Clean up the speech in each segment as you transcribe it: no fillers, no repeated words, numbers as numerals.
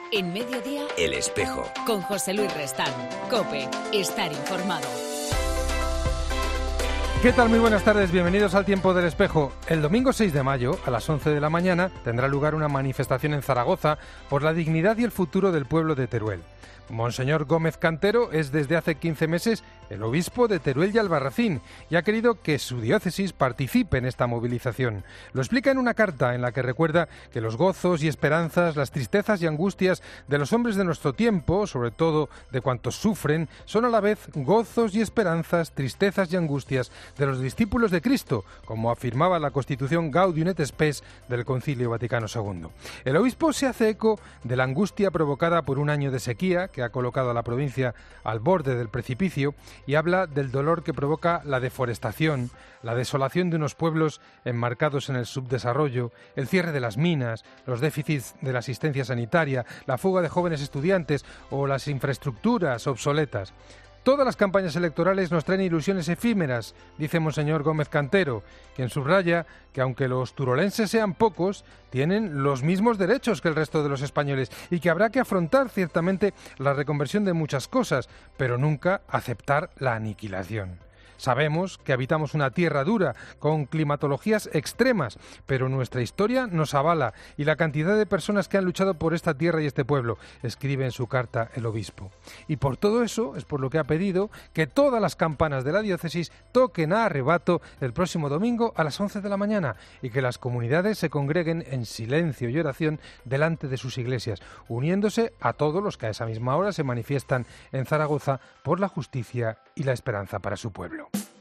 En Mediodía, El Espejo. Con José Luis Restán. COPE. Estar informado. ¿Qué tal? Muy buenas tardes, bienvenidos al Tiempo del Espejo. El domingo 6 de mayo, a las 11 de la mañana, tendrá lugar una manifestación en Zaragoza por la dignidad y el futuro del pueblo de Teruel. Monseñor Gómez Cantero es desde hace 15 meses el obispo de Teruel y Albarracín y ha querido que su diócesis participe en esta movilización. Lo explica en una carta en la que recuerda que los gozos y esperanzas, las tristezas y angustias de los hombres de nuestro tiempo, sobre todo de cuantos sufren, son a la vez gozos y esperanzas, tristezas y angustias de los discípulos de Cristo, como afirmaba la Constitución Gaudium et Spes del Concilio Vaticano II. El obispo se hace eco de la angustia provocada por un año de sequía que ha colocado a la provincia al borde del precipicio y habla del dolor que provoca la deforestación, la desolación de unos pueblos enmarcados en el subdesarrollo, el cierre de las minas, los déficits de la asistencia sanitaria, la fuga de jóvenes estudiantes o las infraestructuras obsoletas. Todas las campañas electorales nos traen ilusiones efímeras, dice Monseñor Gómez Cantero, quien subraya que aunque los turolenses sean pocos, tienen los mismos derechos que el resto de los españoles y que habrá que afrontar ciertamente la reconversión de muchas cosas, pero nunca aceptar la aniquilación. Sabemos que habitamos una tierra dura, con climatologías extremas, pero nuestra historia nos avala y la cantidad de personas que han luchado por esta tierra y este pueblo, escribe en su carta el obispo. Y por todo eso es por lo que ha pedido que todas las campanas de la diócesis toquen a arrebato el próximo domingo a las 11 de la mañana y que las comunidades se congreguen en silencio y oración delante de sus iglesias, uniéndose a todos los que a esa misma hora se manifiestan en Zaragoza por la justicia y la esperanza para su pueblo.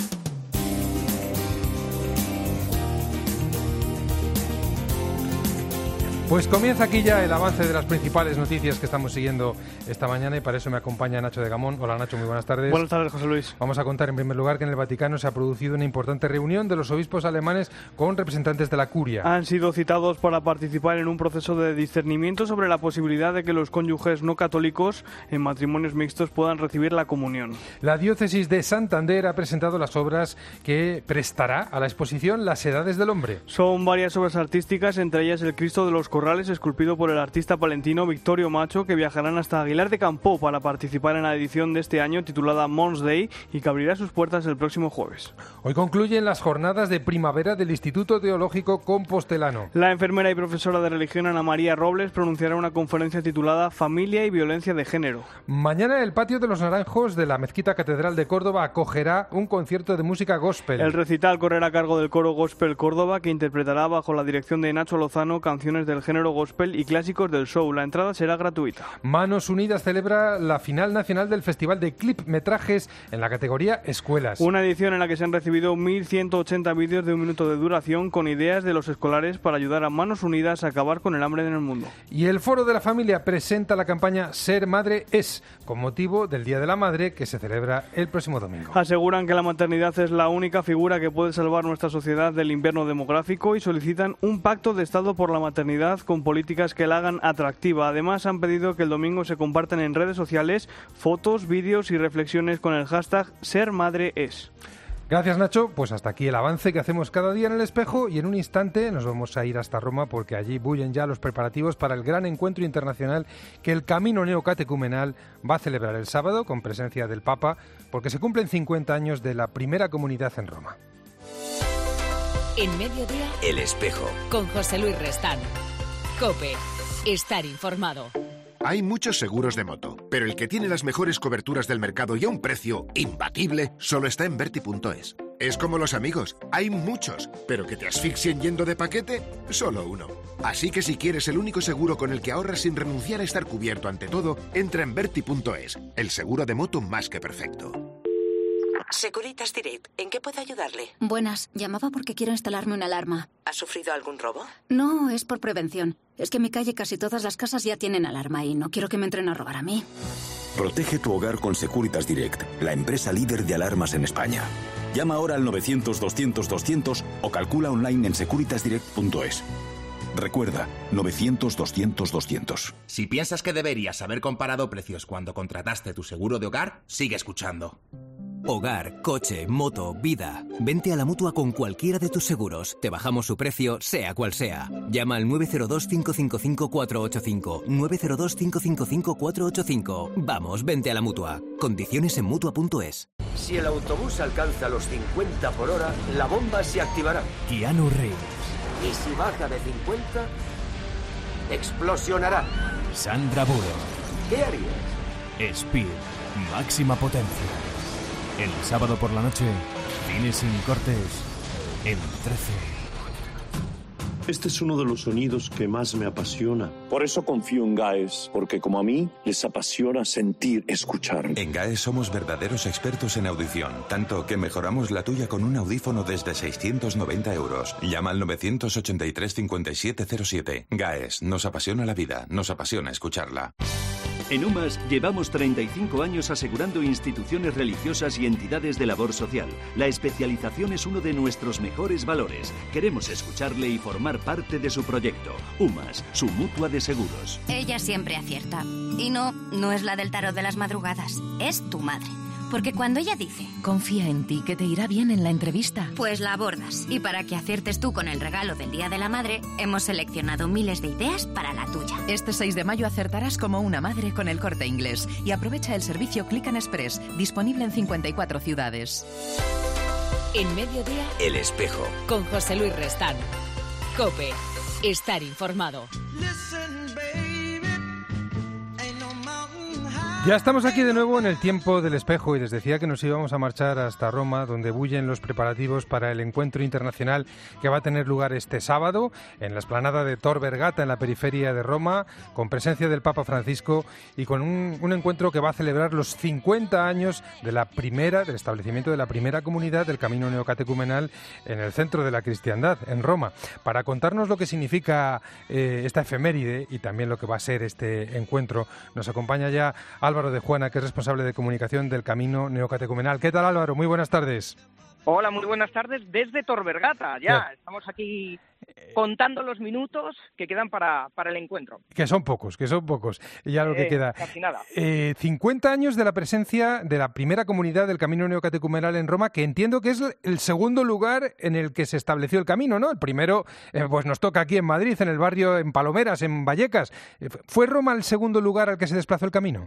Pues comienza aquí ya el avance de las principales noticias que estamos siguiendo esta mañana y para eso me acompaña Nacho de Gamón. Hola Nacho, muy buenas tardes. Buenas tardes, José Luis. Vamos a contar en primer lugar que en el Vaticano se ha producido una importante reunión de los obispos alemanes con representantes de la Curia. Han sido citados para participar en un proceso de discernimiento sobre la posibilidad de que los cónyuges no católicos en matrimonios mixtos puedan recibir la comunión. La diócesis de Santander ha presentado las obras que prestará a la exposición Las Edades del Hombre. Son varias obras artísticas, entre ellas el Cristo de los Corrales, esculpido por el artista palentino Victorio Macho, que viajarán hasta Aguilar de Campoo para participar en la edición de este año titulada Mons Day y que abrirá sus puertas el próximo jueves. Hoy concluyen las jornadas de primavera del Instituto Teológico Compostelano. La enfermera y profesora de religión Ana María Robles pronunciará una conferencia titulada Familia y Violencia de Género. Mañana el Patio de los Naranjos de la Mezquita Catedral de Córdoba acogerá un concierto de música gospel. El recital correrá a cargo del coro Gospel Córdoba, que interpretará bajo la dirección de Nacho Lozano canciones del género gospel y clásicos del show. La entrada será gratuita. Manos Unidas celebra la final nacional del Festival de Clipmetrajes en la categoría Escuelas. Una edición en la que se han recibido 1.180 vídeos de un minuto de duración con ideas de los escolares para ayudar a Manos Unidas a acabar con el hambre en el mundo. Y el Foro de la Familia presenta la campaña Ser Madre es, con motivo del Día de la Madre que se celebra el próximo domingo. Aseguran que la maternidad es la única figura que puede salvar nuestra sociedad del invierno demográfico y solicitan un pacto de Estado por la maternidad con políticas que la hagan atractiva. Además, han pedido que el domingo se compartan en redes sociales fotos, vídeos y reflexiones con el hashtag #SerMadreEs. Gracias, Nacho. Pues hasta aquí el avance que hacemos cada día en El Espejo y en un instante nos vamos a ir hasta Roma porque allí bullen ya los preparativos para el gran encuentro internacional que el Camino Neocatecumenal va a celebrar el sábado con presencia del Papa porque se cumplen 50 años de la primera comunidad en Roma. En Mediodía, El Espejo. Con José Luis Restán. COPE. Estar informado. Hay muchos seguros de moto, pero el que tiene las mejores coberturas del mercado y a un precio imbatible solo está en Verti.es. Es como los amigos, hay muchos, pero que te asfixien yendo de paquete, solo uno. Así que si quieres el único seguro con el que ahorras sin renunciar a estar cubierto ante todo, entra en Verti.es, el seguro de moto más que perfecto. Securitas Direct, ¿en qué puedo ayudarle? Buenas, llamaba porque quiero instalarme una alarma. ¿Ha sufrido algún robo? No, es por prevención. Es que en mi calle casi todas las casas ya tienen alarma y no quiero que me entren a robar a mí. Protege tu hogar con Securitas Direct, la empresa líder de alarmas en España. Llama ahora al 900-200-200 o calcula online en securitasdirect.es. Recuerda, 900-200-200. Si piensas que deberías haber comparado precios cuando contrataste tu seguro de hogar, sigue escuchando. Hogar, coche, moto, vida. Vente a la Mutua con cualquiera de tus seguros. Te bajamos su precio, sea cual sea. Llama al 902-555-485. 902-555-485. Vamos, vente a la Mutua. Condiciones en Mutua.es. Si el autobús alcanza los 50 por hora, la bomba se activará. Keanu Reeves. Y si baja de 50, explosionará. Sandra Bullock. ¿Qué harías? Speed. Máxima potencia. El sábado por la noche, cine sin cortes, en 13. Este es uno de los sonidos que más me apasiona. Por eso confío en GAES, porque como a mí, les apasiona sentir, escuchar. En GAES somos verdaderos expertos en audición, tanto que mejoramos la tuya con un audífono desde 690 €. Llama al 983-5707. GAES, nos apasiona la vida, nos apasiona escucharla. En UMAS llevamos 35 años asegurando instituciones religiosas y entidades de labor social. La especialización es uno de nuestros mejores valores. Queremos escucharle y formar parte de su proyecto. UMAS, su mutua de seguros. Ella siempre acierta. Y no es la del tarot de las madrugadas. Es tu madre. Porque cuando ella dice... Confía en ti, que te irá bien en la entrevista. Pues la abordas. Y para que aciertes tú con el regalo del Día de la Madre, hemos seleccionado miles de ideas para la tuya. Este 6 de mayo acertarás como una madre con El Corte Inglés. Y aprovecha el servicio Click and Express, disponible en 54 ciudades. En Mediodía, El Espejo. con José Luis Restán. COPE. Estar informado. Ya estamos aquí de nuevo en el tiempo del espejo y les decía que nos íbamos a marchar hasta Roma, donde bullen los preparativos para el encuentro internacional que va a tener lugar este sábado en la explanada de Tor Vergata, en la periferia de Roma, con presencia del Papa Francisco y con un encuentro que va a celebrar los 50 años del establecimiento de la primera comunidad del camino neocatecumenal en el centro de la cristiandad, en Roma. Para contarnos lo que significa esta efeméride y también lo que va a ser este encuentro, nos acompaña ya Álvaro de Juana, que es responsable de comunicación del Camino Neocatecumenal. ¿Qué tal, Álvaro? Muy buenas tardes. Hola, muy buenas tardes desde Tor Vergata. Ya estamos aquí contando los minutos que quedan para el encuentro. Que son pocos, ya lo que queda. Casi nada. 50 años de la presencia de la primera comunidad del Camino Neocatecumenal en Roma, que entiendo que es el segundo lugar en el que se estableció el camino, ¿no? El primero, pues nos toca aquí en Madrid, en el barrio, en Palomeras, en Vallecas. ¿Fue Roma el segundo lugar al que se desplazó el camino?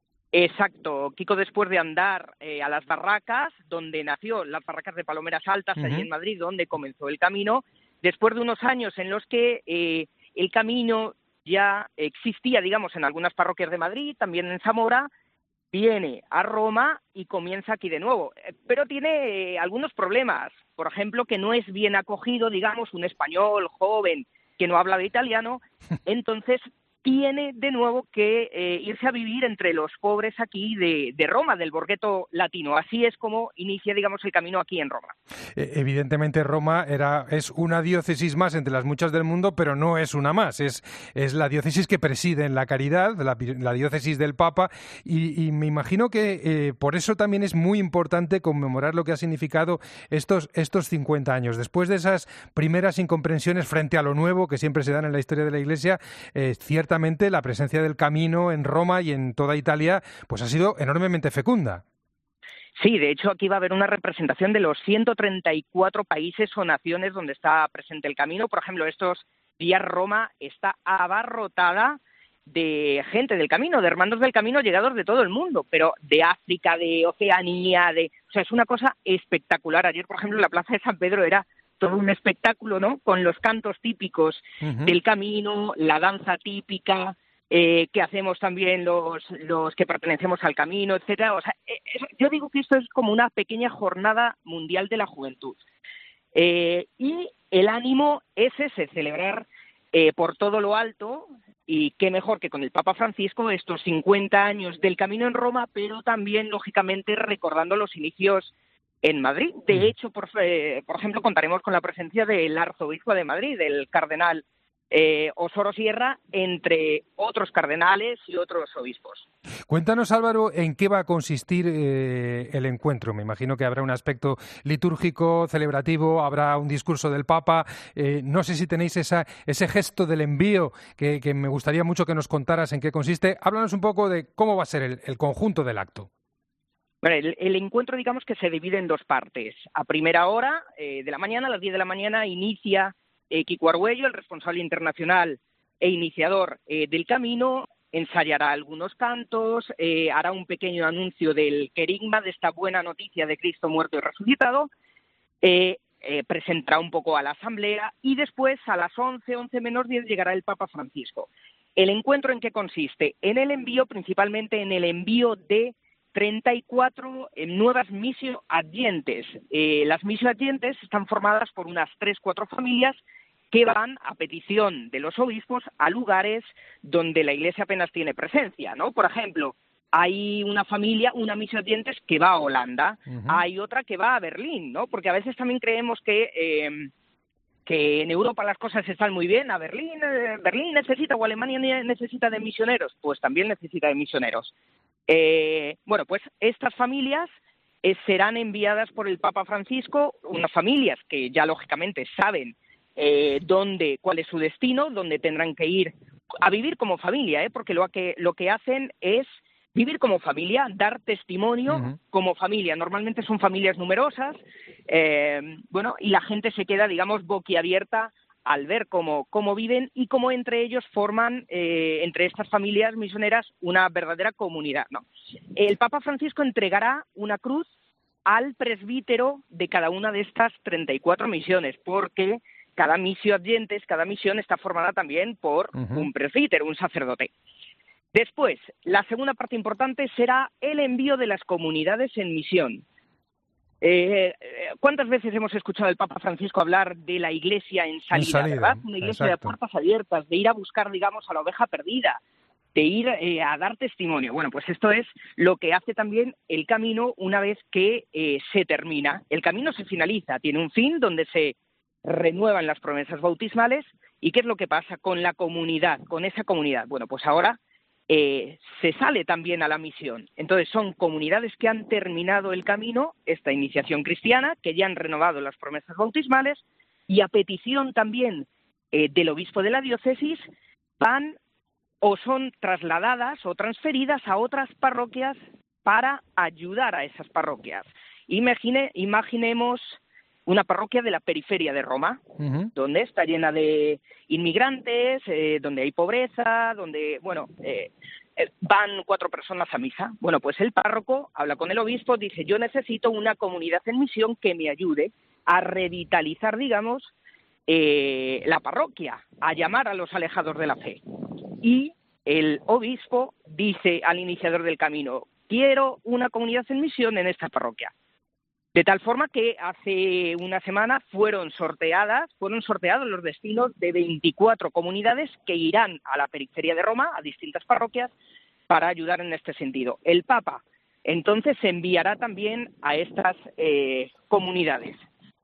Exacto, Kiko, después de andar a las barracas, donde nació, las barracas de Palomeras Altas, allí en Madrid, donde comenzó el camino, después de unos años en los que el camino ya existía, digamos, en algunas parroquias de Madrid, también en Zamora, viene a Roma y comienza aquí de nuevo. Pero tiene algunos problemas, por ejemplo, que no es bien acogido, digamos, un español joven que no habla de italiano, entonces tiene de nuevo que irse a vivir entre los pobres aquí de Roma, del Borghetto latino. Así es como inicia, digamos, el camino aquí en Roma. Evidentemente Roma es una diócesis más entre las muchas del mundo, pero no es una más. Es la diócesis que preside en la caridad, la diócesis del Papa, y me imagino que por eso también es muy importante conmemorar lo que ha significado estos 50 años. Después de esas primeras incomprensiones frente a lo nuevo que siempre se dan en la historia de la Iglesia, ciertamente la presencia del camino en Roma y en toda Italia pues ha sido enormemente fecunda. Sí, de hecho aquí va a haber una representación de los 134 países o naciones donde está presente el camino. Por ejemplo, estos días Roma está abarrotada de gente del camino, de hermanos del camino llegados de todo el mundo, pero de África, de Oceanía, o sea, es una cosa espectacular. Ayer, por ejemplo, en la Plaza de San Pedro era todo un espectáculo, ¿no? Con los cantos típicos del camino, la danza típica que hacemos también los que pertenecemos al camino, etcétera. O sea, yo digo que esto es como una pequeña jornada mundial de la juventud. Y el ánimo es ese, celebrar por todo lo alto, y qué mejor que con el Papa Francisco estos 50 años del camino en Roma, pero también, lógicamente, recordando los inicios en Madrid. De hecho, por ejemplo, contaremos con la presencia del arzobispo de Madrid, el cardenal Osoro Sierra, entre otros cardenales y otros obispos. Cuéntanos, Álvaro, ¿en qué va a consistir el encuentro? Me imagino que habrá un aspecto litúrgico, celebrativo, habrá un discurso del Papa. No sé si tenéis ese gesto del envío que me gustaría mucho que nos contaras en qué consiste. Háblanos un poco de cómo va a ser el conjunto del acto. Bueno, el encuentro, digamos que se divide en dos partes. A primera hora de la mañana, a las 10 de la mañana, inicia Quico Argüello, el responsable internacional e iniciador del camino, ensayará algunos cantos, hará un pequeño anuncio del querigma, de esta buena noticia de Cristo muerto y resucitado, presentará un poco a la asamblea y después a las 11 menos 10 llegará el Papa Francisco. ¿El encuentro en qué consiste? En el envío, principalmente en el envío de 34 nuevas missio adyentes. Las missio adyentes están formadas por unas 3-4 familias que van, a petición de los obispos, a lugares donde la Iglesia apenas tiene presencia, ¿no? Por ejemplo, hay una familia, una missio adyentes que va a Holanda, hay otra que va a Berlín, ¿no? Porque a veces también creemos que en Europa las cosas están muy bien, Berlín necesita o Alemania necesita de misioneros, pues también necesita de misioneros. Bueno, pues estas familias serán enviadas por el Papa Francisco, unas familias que ya lógicamente saben cuál es su destino, dónde tendrán que ir a vivir como familia, porque lo que hacen es vivir como familia, dar testimonio como familia. Normalmente son familias numerosas, y la gente se queda, digamos, boquiabierta al ver cómo viven y cómo entre ellos forman, entre estas familias misioneras, una verdadera comunidad, ¿no? El Papa Francisco entregará una cruz al presbítero de cada una de estas 34 misiones, porque cada missio adyentes, cada misión está formada también por un presbítero, un sacerdote. Después, la segunda parte importante será el envío de las comunidades en misión. ¿Cuántas veces hemos escuchado al Papa Francisco hablar de la Iglesia en salida, ¿verdad? Una Iglesia de puertas abiertas, de ir a buscar, digamos, a la oveja perdida, de ir a dar testimonio. Bueno, pues esto es lo que hace también el camino una vez que se termina. El camino se finaliza, tiene un fin donde se renuevan las promesas bautismales. ¿Y qué es lo que pasa con la comunidad, con esa comunidad? Bueno, pues ahora se sale también a la misión. Entonces son comunidades que han terminado el camino, esta iniciación cristiana, que ya han renovado las promesas bautismales y a petición también del obispo de la diócesis van o son trasladadas o transferidas a otras parroquias para ayudar a esas parroquias. Imaginemos una parroquia de la periferia de Roma, donde está llena de inmigrantes, donde hay pobreza, donde, van 4 personas a misa. Bueno, pues el párroco habla con el obispo, dice, yo necesito una comunidad en misión que me ayude a revitalizar, digamos, la parroquia, a llamar a los alejados de la fe. Y el obispo dice al iniciador del camino, quiero una comunidad en misión en esta parroquia. De tal forma que hace una semana fueron sorteados los destinos de 24 comunidades que irán a la periferia de Roma, a distintas parroquias, para ayudar en este sentido. El Papa, entonces, enviará también a estas comunidades.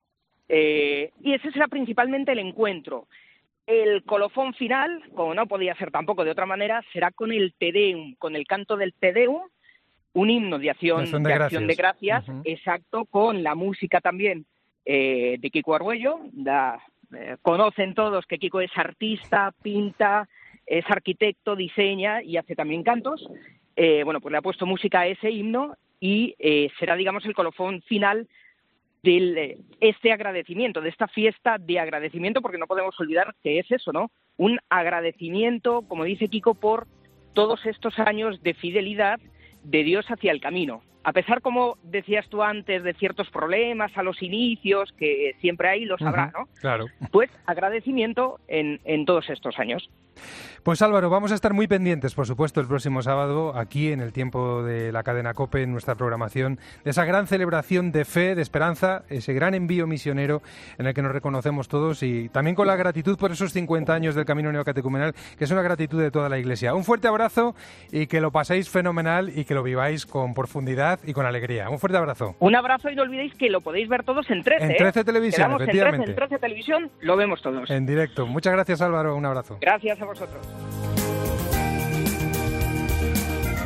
Y ese será principalmente el encuentro. El colofón final, como no podía ser tampoco de otra manera, será con el Te Deum, con el canto del Te Deum, un himno de acción de gracias, exacto, con la música también de Quico Argüello. Conocen todos que Quico es artista, pinta, es arquitecto, diseña y hace también cantos. Pues le ha puesto música a ese himno y será, digamos, el colofón final de este agradecimiento, de esta fiesta de agradecimiento, porque no podemos olvidar que es eso, ¿no? Un agradecimiento, como dice Quico, por todos estos años de fidelidad de Dios hacia el camino. A pesar, como decías tú antes, de ciertos problemas a los inicios, que siempre hay, los habrá, ¿no? Claro. Pues agradecimiento en todos estos años. Pues Álvaro, vamos a estar muy pendientes, por supuesto, el próximo sábado, aquí en el tiempo de la cadena COPE, en nuestra programación, de esa gran celebración de fe, de esperanza, ese gran envío misionero en el que nos reconocemos todos y también con la gratitud por esos 50 años del Camino Neocatecumenal, que es una gratitud de toda la Iglesia. Un fuerte abrazo y que lo paséis fenomenal y que lo viváis con profundidad y con alegría. Un fuerte abrazo. Un abrazo y no olvidéis que lo podéis ver todos en 13. En 13 Televisión, efectivamente. En 13 Televisión lo vemos todos. En directo. Muchas gracias, Álvaro. Un abrazo. Gracias a vosotros.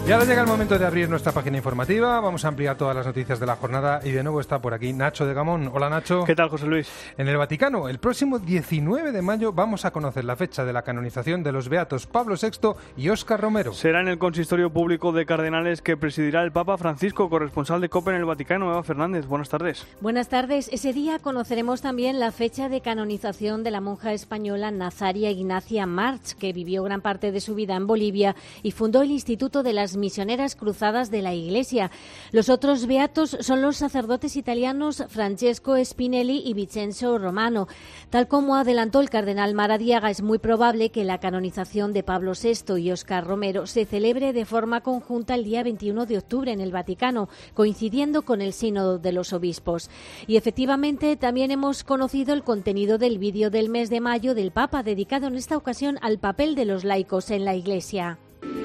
Y ahora llega el momento de abrir nuestra página informativa. Vamos a ampliar todas las noticias de la jornada y de nuevo está por aquí Nacho de Gamón. Hola, Nacho. ¿Qué tal, José Luis? En el Vaticano, el próximo 19 de mayo vamos a conocer la fecha de la canonización de los beatos Pablo VI y Óscar Romero. Será en el consistorio público de cardenales que presidirá el Papa Francisco, corresponsal de COPE en el Vaticano. Eva Fernández, buenas tardes. Buenas tardes. Ese día conoceremos también la fecha de canonización de la monja española Nazaria Ignacia March, que vivió gran parte de su vida en Bolivia y fundó el Instituto de las Misioneras Cruzadas de la Iglesia. Los otros beatos son los sacerdotes italianos Francesco Spinelli y Vincenzo Romano. Tal como adelantó el cardenal Maradiaga, es muy probable que la canonización de Pablo VI y Óscar Romero se celebre de forma conjunta el día 21 de octubre en el Vaticano, coincidiendo con el Sínodo de los Obispos. Y efectivamente también hemos conocido el contenido del vídeo del mes de mayo del Papa, dedicado en esta ocasión al papel de los laicos en la Iglesia.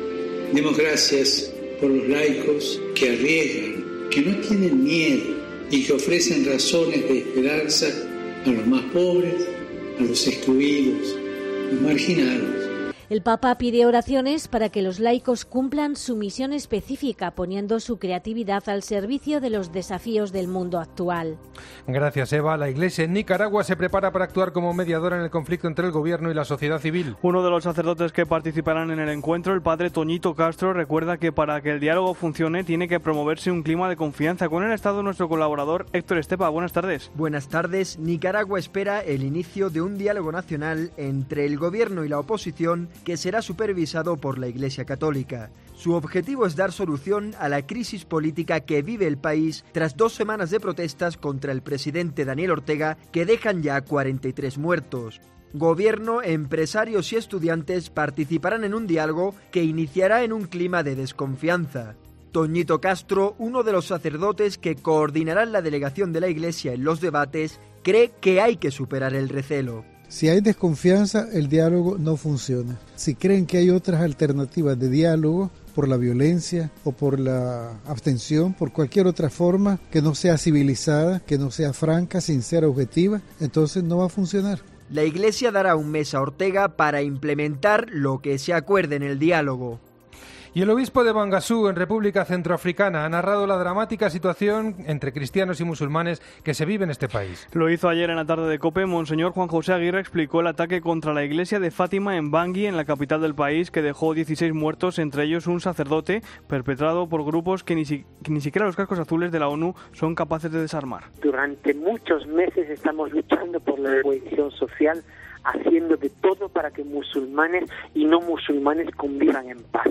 Demos gracias por los laicos que arriesgan, que no tienen miedo y que ofrecen razones de esperanza a los más pobres, a los excluidos, a los marginados. El Papa pide oraciones para que los laicos cumplan su misión específica, poniendo su creatividad al servicio de los desafíos del mundo actual. Gracias, Eva. La Iglesia en Nicaragua se prepara para actuar como mediadora en el conflicto entre el gobierno y la sociedad civil. Uno de los sacerdotes que participarán en el encuentro, el padre Toñito Castro, recuerda que para que el diálogo funcione tiene que promoverse un clima de confianza. Con él ha estado nuestro colaborador Héctor Estepa. Buenas tardes. Buenas tardes. Nicaragua espera el inicio de un diálogo nacional entre el gobierno y la oposición que será supervisado por la Iglesia Católica. Su objetivo es dar solución a la crisis política que vive el país tras 2 semanas de protestas contra el presidente Daniel Ortega, que dejan ya 43 muertos. Gobierno, empresarios y estudiantes participarán en un diálogo que iniciará en un clima de desconfianza. Toñito Castro, uno de los sacerdotes que coordinarán la delegación de la Iglesia en los debates, cree que hay que superar el recelo. Si hay desconfianza, el diálogo no funciona. Si creen que hay otras alternativas de diálogo, por la violencia o por la abstención, por cualquier otra forma que no sea civilizada, que no sea franca, sincera, objetiva, entonces no va a funcionar. La Iglesia dará un mes a Ortega para implementar lo que se acuerde en el diálogo. Y el obispo de Bangasú, en República Centroafricana, ha narrado la dramática situación entre cristianos y musulmanes que se vive en este país. Lo hizo ayer en la tarde de COPE. Monseñor Juan José Aguirre explicó el ataque contra la iglesia de Fátima en Bangui, en la capital del país, que dejó 16 muertos, entre ellos un sacerdote, perpetrado por grupos que ni siquiera los cascos azules de la ONU son capaces de desarmar. Durante muchos meses estamos luchando por la cohesión social, haciendo de todo para que musulmanes y no musulmanes convivan en paz.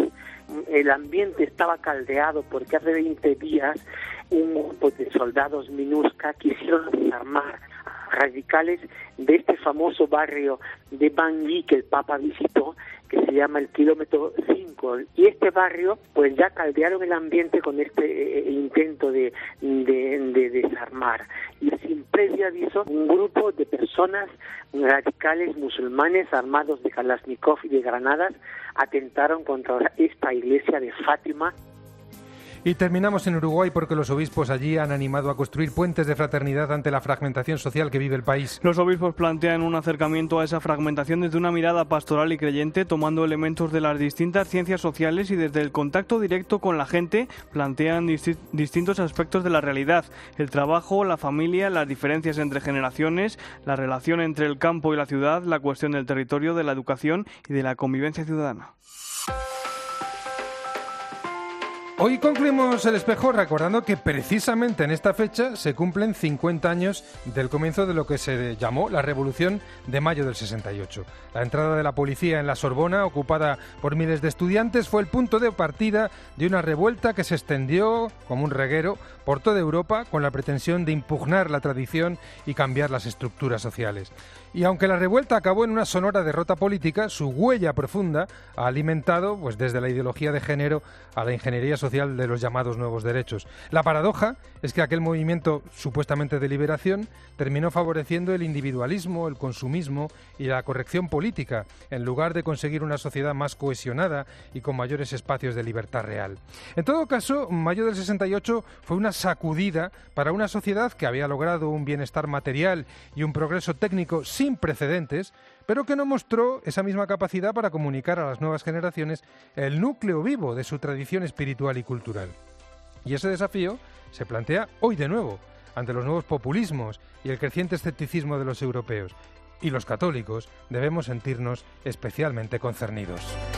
El ambiente estaba caldeado porque hace 20 días un grupo de soldados MINUSCA quisieron desarmar a radicales de este famoso barrio de Bangui que el Papa visitó, que se llama el kilómetro 5, y este barrio pues ya caldearon el ambiente con este intento de desarmar, y sin previo aviso un grupo de personas radicales musulmanes armados de Kalashnikov y de granadas atentaron contra esta iglesia de Fátima. Y terminamos en Uruguay porque los obispos allí han animado a construir puentes de fraternidad ante la fragmentación social que vive el país. Los obispos plantean un acercamiento a esa fragmentación desde una mirada pastoral y creyente, tomando elementos de las distintas ciencias sociales, y desde el contacto directo con la gente plantean distintos aspectos de la realidad: el trabajo, la familia, las diferencias entre generaciones, la relación entre el campo y la ciudad, la cuestión del territorio, de la educación y de la convivencia ciudadana. Hoy concluimos el espejo recordando que precisamente en esta fecha se cumplen 50 años del comienzo de lo que se llamó la Revolución de Mayo del 68. La entrada de la policía en la Sorbona, ocupada por miles de estudiantes, fue el punto de partida de una revuelta que se extendió como un reguero por toda Europa con la pretensión de impugnar la tradición y cambiar las estructuras sociales. Y aunque la revuelta acabó en una sonora derrota política, su huella profunda ha alimentado, pues desde la ideología de género a la ingeniería social de los llamados nuevos derechos. La paradoja es que aquel movimiento supuestamente de liberación terminó favoreciendo el individualismo, el consumismo y la corrección política, en lugar de conseguir una sociedad más cohesionada y con mayores espacios de libertad real. En todo caso, mayo del 68 fue una sacudida para una sociedad que había logrado un bienestar material y un progreso técnico sin precedentes, pero que no mostró esa misma capacidad para comunicar a las nuevas generaciones el núcleo vivo de su tradición espiritual y cultural. Y ese desafío se plantea hoy de nuevo, ante los nuevos populismos y el creciente escepticismo de los europeos. Y los católicos debemos sentirnos especialmente concernidos.